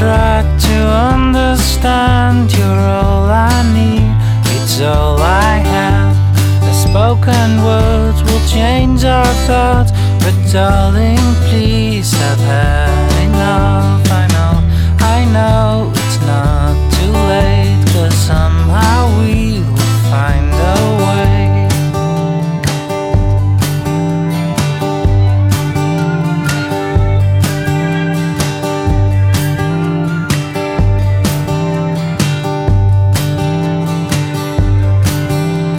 tried to understand. You're all I need, it's all I have. The spoken words will change our thoughts, but darling, please, I've had enough. I know